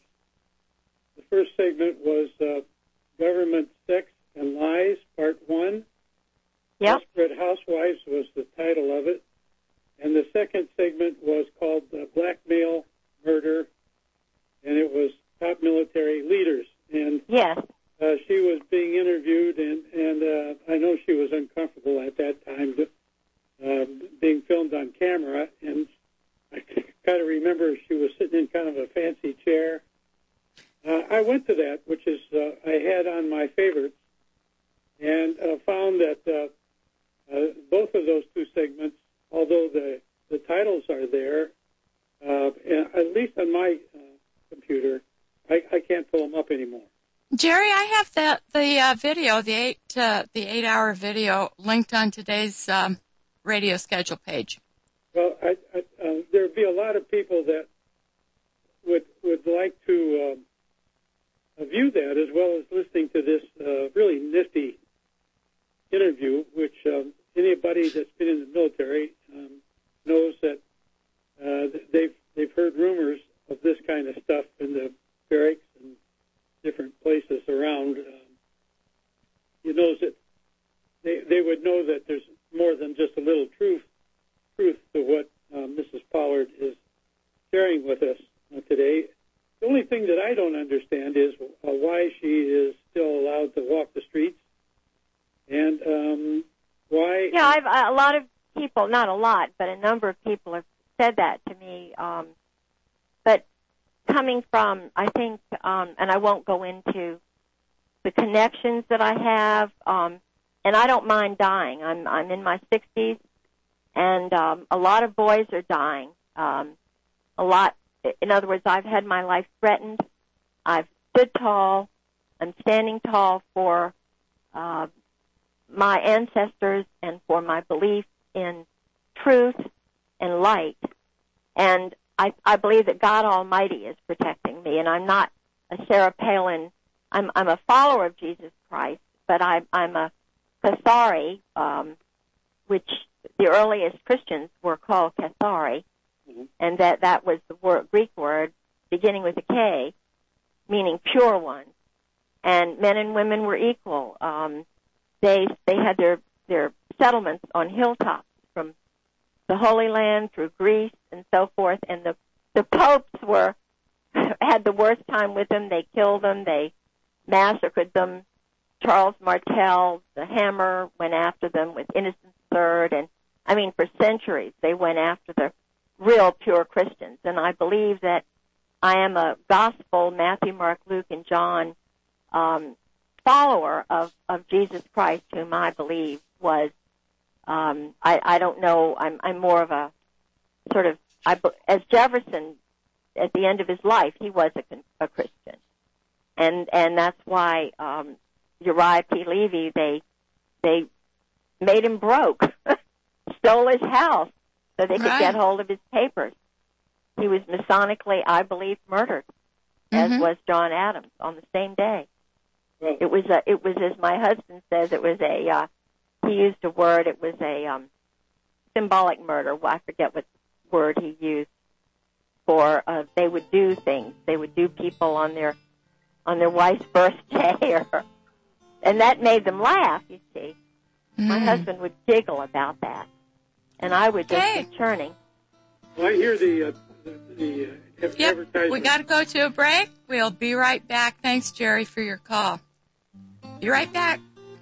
The first segment was uh, Government Sex and Lies, Part one. Yep. Desperate Housewives was the title of it. And the second segment was called uh, Blackmail, Murder, and it was top military leaders. And yes. uh, she was being interviewed, and, and uh, I know she was uncomfortable at that time, uh, being filmed on camera, and I kind of remember she was sitting in kind of a fancy chair. Uh, I went to that, which is uh, I had on my favorites, and uh, found that uh, uh, both of those two segments, although the, the titles are there, uh, at least on my uh, computer, I, I can't pull them up anymore. Jerry, I have the the uh, video, the eight uh, the eight hour video, linked on today's um, radio schedule page. Well, I, I, uh, there would be a lot of people that would would like to uh, view that, as well as listening to this uh, really nifty interview, which um, anybody that's been in the military um, knows that uh, they've they've heard rumors of this kind of stuff in the barracks and different places around. Um, you know that they they would know that there's more than just a little truth. truth to what uh, Missus Pollard is sharing with us uh, today. The only thing that I don't understand is uh, why she is still allowed to walk the streets, and um, why... Yeah, I've, a lot of people, not a lot, but a number of people have said that to me. Um, but coming from, I think, um, and I won't go into the connections that I have, um, and I don't mind dying. I'm, I'm in my sixties. And um, a lot of boys are dying. Um, a lot, in other words, I've had my life threatened. I've stood tall. I'm standing tall for uh, my ancestors and for my belief in truth and light. And I, I believe that God Almighty is protecting me. And I'm not a Sarah Palin. I'm, I'm a follower of Jesus Christ, but I, I'm a Cathari, um, which the earliest Christians were called Cathari, mm-hmm. and that, that was the word, Greek word beginning with a K, meaning pure ones. And men and women were equal. Um, they they had their, their settlements on hilltops from the Holy Land through Greece and so forth. And the, the popes were had the worst time with them. They killed them. They massacred them. Charles Martel, the hammer, went after them with Innocent Third, and I mean, for centuries, they went after the real pure Christians. And I believe that I am a gospel, Matthew, Mark, Luke, and John, um, follower of, of Jesus Christ, whom I believe was, um, I, I don't know, I'm, I'm more of a sort of, I, as Jefferson at the end of his life, he was a, a Christian. And and that's why um, Uriah P. Levy, they they made him broke, stole his house so they could Right. get hold of his papers. He was Masonically, I believe, murdered, Mm-hmm. as was John Adams on the same day. Well, It was a, it was as my husband says, it was a uh, he used a word. It was a um, symbolic murder. Well, I forget what word he used for. Uh, they would do things. They would do people on their on their wife's birthday, or, and that made them laugh. You see, Mm. my husband would giggle about that, and I would just Okay. be churning. well, I hear the, uh, the, the uh, Yep, advertisement. we got to go to a break. We'll be right back. Thanks, Jerry, for your call. Be right back.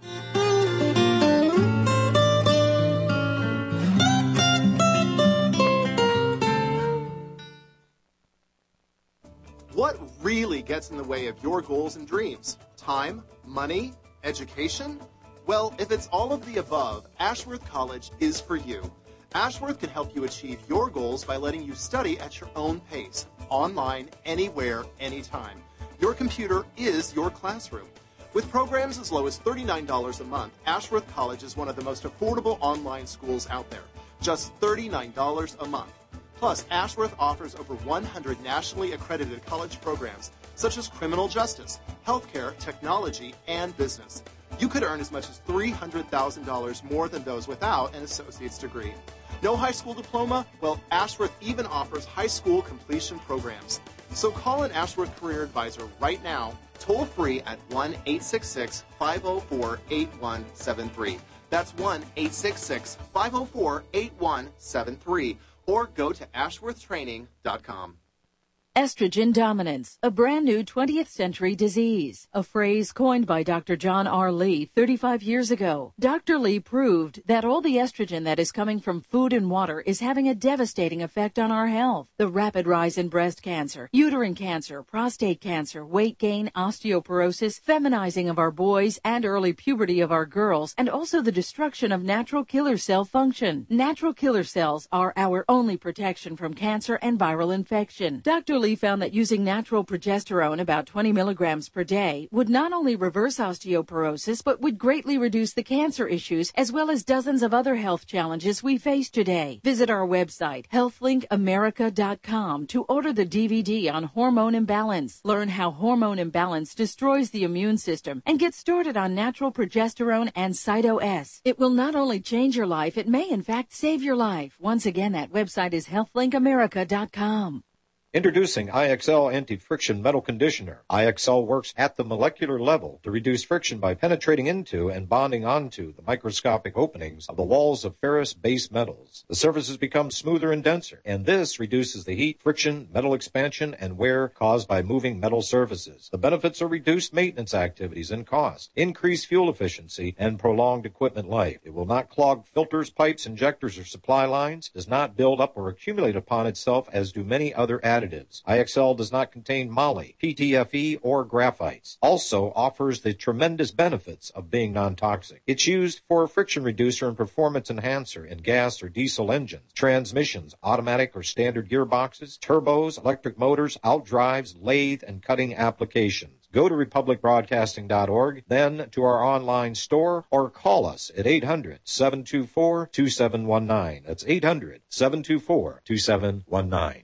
What really gets in the way of your goals and dreams? Time? Money? Education? Well, if it's all of the above, Ashworth College is for you. Ashworth can help you achieve your goals by letting you study at your own pace, online, anywhere, anytime. Your computer is your classroom. With programs as low as thirty-nine dollars a month, Ashworth College is one of the most affordable online schools out there. Just thirty-nine dollars a month. Plus, Ashworth offers over one hundred nationally accredited college programs, such as criminal justice, healthcare, technology, and business. You could earn as much as three hundred thousand dollars more than those without an associate's degree. No high school diploma? Well, Ashworth even offers high school completion programs. So call an Ashworth Career Advisor right now, toll free at one eight six six, five oh four, eight one seven three. That's one eight six six, five oh four, eight one seven three. Or go to ashworth training dot com. Estrogen dominance, a brand new twentieth century disease, a phrase coined by Doctor John R. Lee thirty-five years ago. Doctor Lee proved that all the estrogen that is coming from food and water is having a devastating effect on our health. The rapid rise in breast cancer, uterine cancer, prostate cancer, weight gain, osteoporosis, feminizing of our boys, and early puberty of our girls, and also the destruction of natural killer cell function. Natural killer cells are our only protection from cancer and viral infection. Doctor Lee found that using natural progesterone, about twenty milligrams per day, would not only reverse osteoporosis, but would greatly reduce the cancer issues as well as dozens of other health challenges we face today. Visit our website, health link america dot com, to order the D V D on hormone imbalance. Learn how hormone imbalance destroys the immune system and get started on natural progesterone and Cyto-S. It will not only change your life, it may in fact save your life. Once again, that website is health link america dot com. Introducing I X L Anti-Friction Metal Conditioner. I X L works at the molecular level to reduce friction by penetrating into and bonding onto the microscopic openings of the walls of ferrous base metals. The surfaces become smoother and denser, and this reduces the heat, friction, metal expansion, and wear caused by moving metal surfaces. The benefits are reduced maintenance activities and cost, increased fuel efficiency, and prolonged equipment life. It will not clog filters, pipes, injectors, or supply lines, does not build up or accumulate upon itself as do many other additives. I X L does not contain moly, P T F E, or graphites. Also offers the tremendous benefits of being non-toxic. It's used for a friction reducer and performance enhancer in gas or diesel engines, transmissions, automatic or standard gearboxes, turbos, electric motors, outdrives, lathe, and cutting applications. Go to republic broadcasting dot org, then to our online store, or call us at eight hundred, seven two four, two seven one nine. That's eight hundred, seven two four, two seven one nine.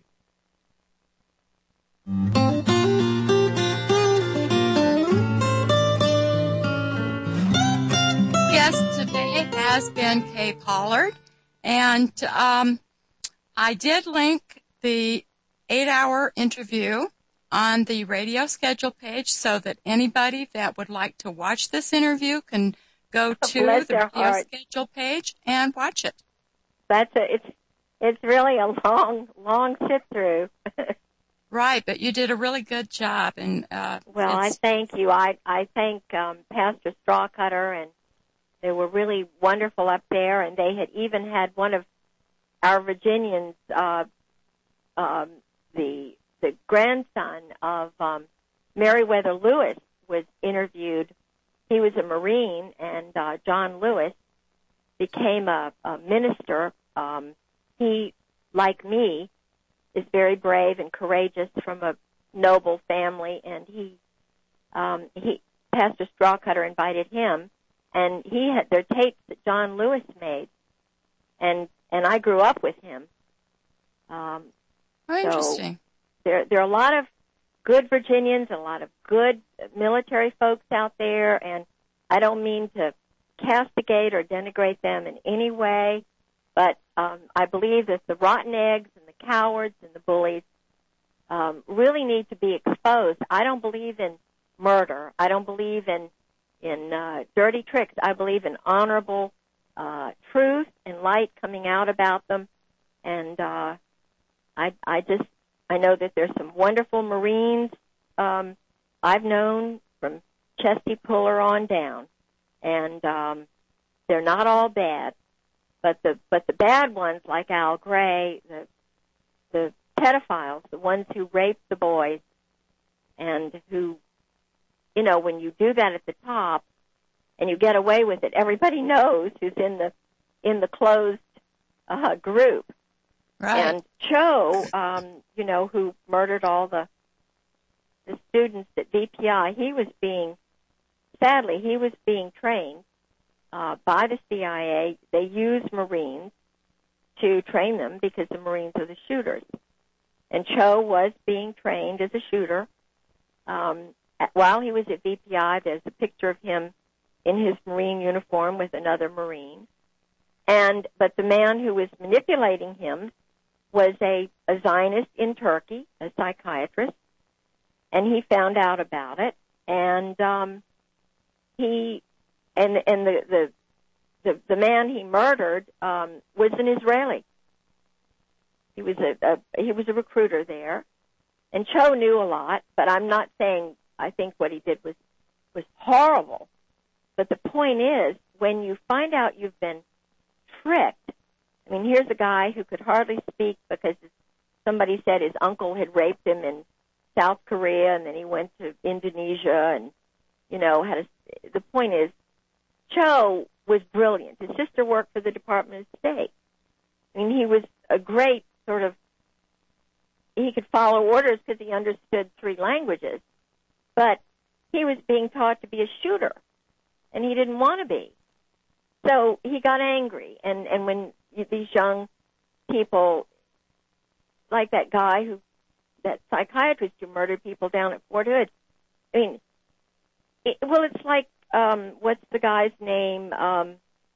Guest today has been Kay Pollard, and um, I did link the eight-hour interview on the radio schedule page so that anybody that would like to watch this interview can go to Bless the their radio heart. schedule page and watch it. That's a, it's it's really a long long sit through. Right, but you did a really good job. And uh, Well, I it's- thank you. I I thank um, Pastor Strawcutter, and they were really wonderful up there. And they had even had one of our Virginians, uh, um, the the grandson of um, Meriwether Lewis, was interviewed. He was a Marine, and uh, John Lewis became a, a minister. Um, he, like me, is very brave and courageous from a noble family, and he, um, he, Pastor Strawcutter invited him, and he had their tapes that John Lewis made, and and I grew up with him. Um, oh, interesting. So there, there are a lot of good Virginians, a lot of good military folks out there, and I don't mean to castigate or denigrate them in any way, but um, I believe that the rotten eggs and the cowards and the bullies um, really need to be exposed. I don't believe in murder. I don't believe in in uh, dirty tricks. I believe in honorable uh, truth and light coming out about them, and uh, I, I just I know that there's some wonderful Marines um, I've known from Chesty Puller on down, and um, they're not all bad, but the but the bad ones like Al Gray, the the pedophiles, the ones who rape the boys, and who, you know, when you do that at the top and you get away with it, everybody knows who's in the in the closed uh, group. Right. And Cho, um, you know, who murdered all the the students at V P I, he was being, sadly, he was being trained uh, by the C I A. They used Marines to train them because the Marines are the shooters. And Cho was being trained as a shooter. Um, at, while he was at V P I, there's a picture of him in his Marine uniform with another Marine. And but the man who was manipulating him was a, a Zionist in Turkey, a psychiatrist, and he found out about it. And um, he and and the the the, the man he murdered um, was an Israeli. He was a, a he was a recruiter there, and Cho knew a lot. But I'm not saying I think what he did was was horrible. But the point is, when you find out you've been tricked, I mean, here's a guy who could hardly speak because somebody said his uncle had raped him in South Korea, and then he went to Indonesia, and you know, had a. The point is, Cho was brilliant. His sister worked for the Department of State. I mean, he was a great sort of. He could follow orders because he understood three languages, but he was being taught to be a shooter, and he didn't want to be. So he got angry, and, and when these young people, like that guy who, that psychiatrist who murdered people down at Fort Hood, I mean, it, well, it's like, um, what's the guy's name? Um,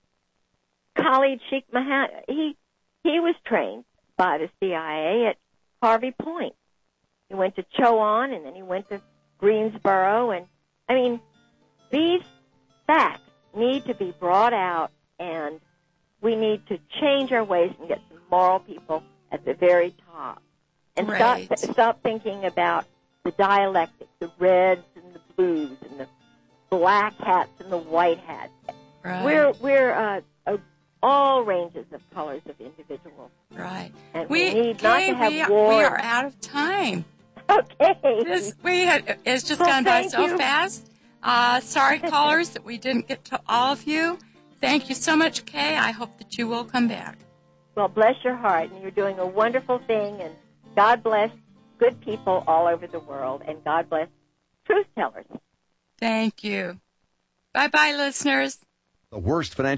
Khalid Sheikh Mohammed. He, he was trained by the C I A at Harvey Point. He went to Chowan, and then he went to Greensboro, and, I mean, these facts need to be brought out, and we need to change our ways and get some moral people at the very top. And right. stop, stop thinking about the dialectic, the reds and the blues and the black hats and the white hats. Right. We're, we're uh, uh, all ranges of colors of individuals. Right. And we, we need Kay, not to have we, war. We are out of time. Okay. This, we had, it's just well, gone by so you. fast. Uh, sorry, callers, that we didn't get to all of you. Thank you so much, Kay. I hope that you will come back. Well, bless your heart, and you're doing a wonderful thing, and God bless good people all over the world, and God bless truth tellers. Thank you. Bye-bye, listeners. The worst financial